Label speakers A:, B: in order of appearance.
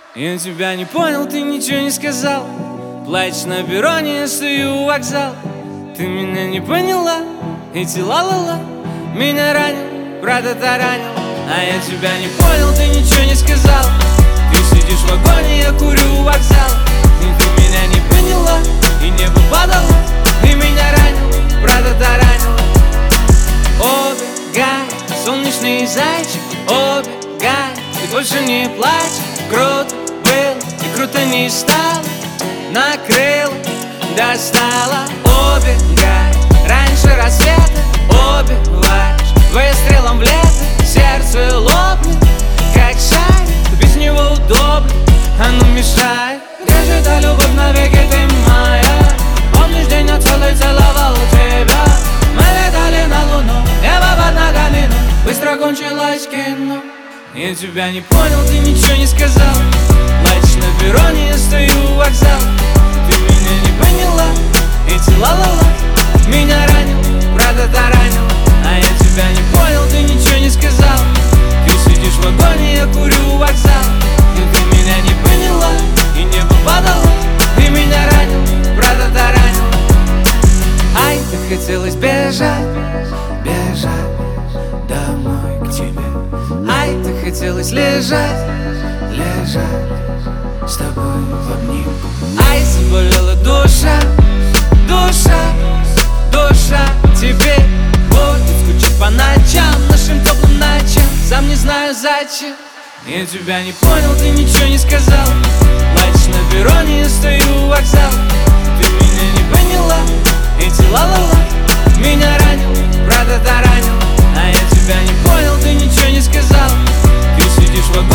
A: Я тебя не понял, ты ничего не сказал. Плачешь на перроне, я стою у вокзала. Ты меня не поняла, эти ла-ла-ла меня ранил, правда таранил. А я тебя не понял, ты ничего не сказал. Ты сидишь в вагоне, я курю у вокзала. И ты меня не поняла, и небо падало, и меня ранил, правда таранил. Убегай, солнечный зайчик, убегай, ты больше не плачь. Круто было и круто не стало, накрыло, достала. Убегай раньше рассвета, убиваешь выстрелом в лето. Сердце лопнет, как шарик, без него удобно, оно мешает. Где же та любовь навеки, ты моя? Помнишь день, я целовал тебя. Мы летали на луну, небо под ногами, но быстро кончилось кино. Я тебя не понял, ты ничего не сказал. Плачешь на перроне, я стою у вокзала. Ты меня не поняла, эти ла-ла-ла меня ранил, правда таранил. А я тебя не понял, ты ничего не сказал. Ты сидишь в вагоне, я курю у вокзала. И ты меня не поняла, и небо падало, и меня ранил, правда таранил. Ай, так хотелось бежать, бежать домой к тебе. Ай, так хотелось лежать, лежать с тобой в обнимку. Ай, заболела душа, душа, душа. Теперь будет скучать по ночам, нашим теплым ночам. Сам не знаю зачем. Я тебя не понял, ты ничего не сказал. Плачешь на перроне, я стою у вокзала. Ты меня не поняла, эти ла-ла-ла меня ранил, правда таранил. А я тебя не понял, ты ничего не сказал. Ты сидишь в